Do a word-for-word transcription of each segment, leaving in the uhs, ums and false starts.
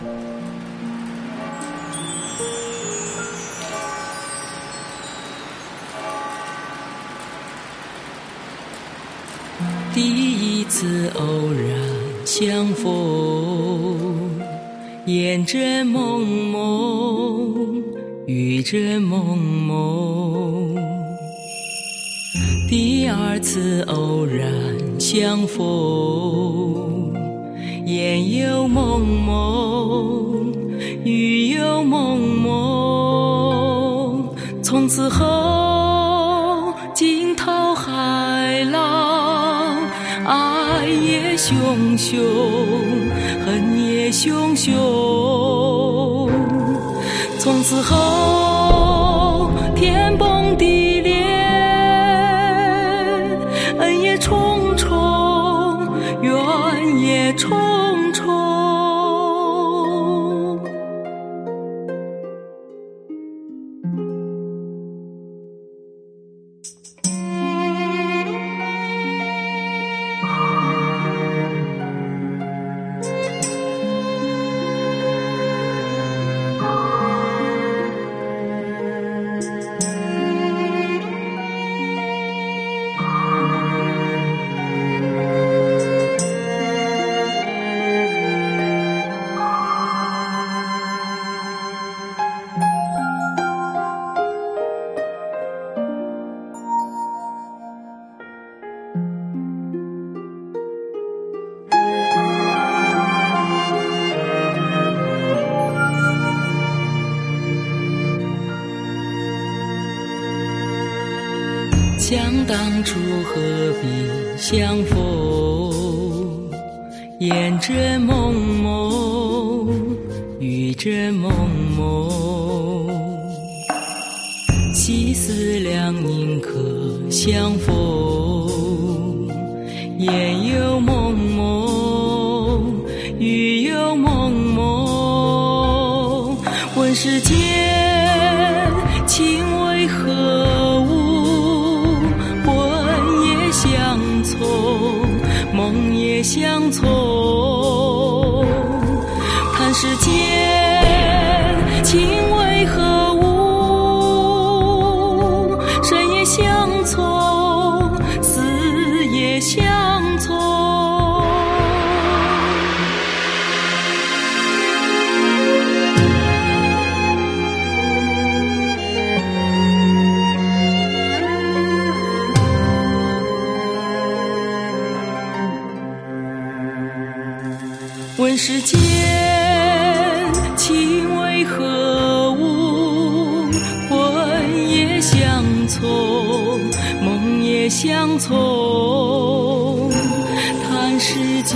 第一次偶然相逢，烟阵蒙蒙，雨阵蒙蒙。第二次偶然相逢，烟又蒙蒙，雨又蒙蒙。从此后惊涛骇浪，爱也汹汹，恨也汹汹。从此后天崩地裂，恩也重重，怨也重重。想当初何必相逢，烟阵蒙蒙，雨阵蒙蒙。夕思两宁可相逢，烟又蒙蒙，雨又蒙蒙。问世间情为何物，相从，梦也相从。看世间情为何物，生也相从，死也相从。问世间情为何物，魂也相从，梦也相从。叹世间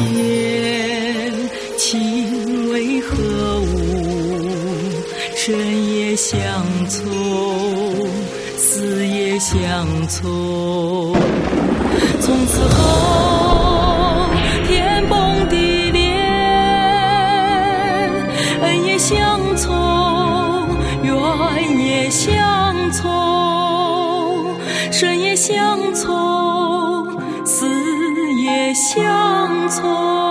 情为何物，生也相从，死也相从。从此后天崩地裂，恩也相从，怨也相从。生也相从，死也相从。